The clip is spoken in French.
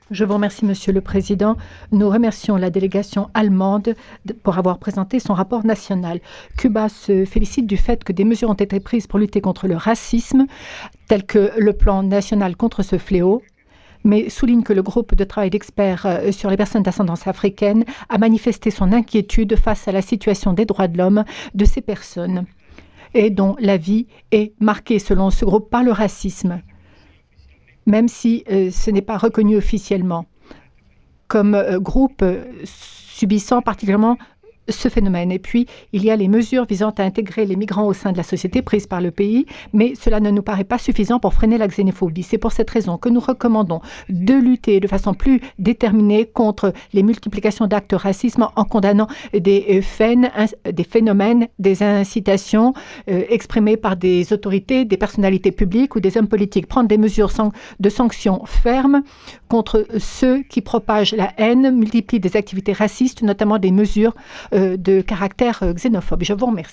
Je vous remercie, Monsieur le Président. Nous remercions la délégation allemande pour avoir présenté son rapport national. Cuba se félicite du fait que des mesures ont été prises pour lutter contre le racisme, tel que le plan national contre ce fléau, mais souligne que le groupe de travail d'experts sur les personnes d'ascendance africaine a manifesté son inquiétude face à la situation des droits de l'homme de ces personnes et dont la vie est marquée, selon ce groupe, par le racisme, même si ce n'est pas reconnu officiellement comme groupe subissant particulièrement ce phénomène. Et puis, il y a les mesures visant à intégrer les migrants au sein de la société prises par le pays, mais cela ne nous paraît pas suffisant pour freiner la xénophobie. C'est pour cette raison que nous recommandons de lutter de façon plus déterminée contre les multiplications d'actes de racisme en condamnant des phénomènes, des incitations exprimées par des autorités, des personnalités publiques ou des hommes politiques. Prendre des mesures de sanctions fermes contre ceux qui propagent la haine, multiplient des activités racistes, notamment des mesures de caractère xénophobe. Je vous remercie.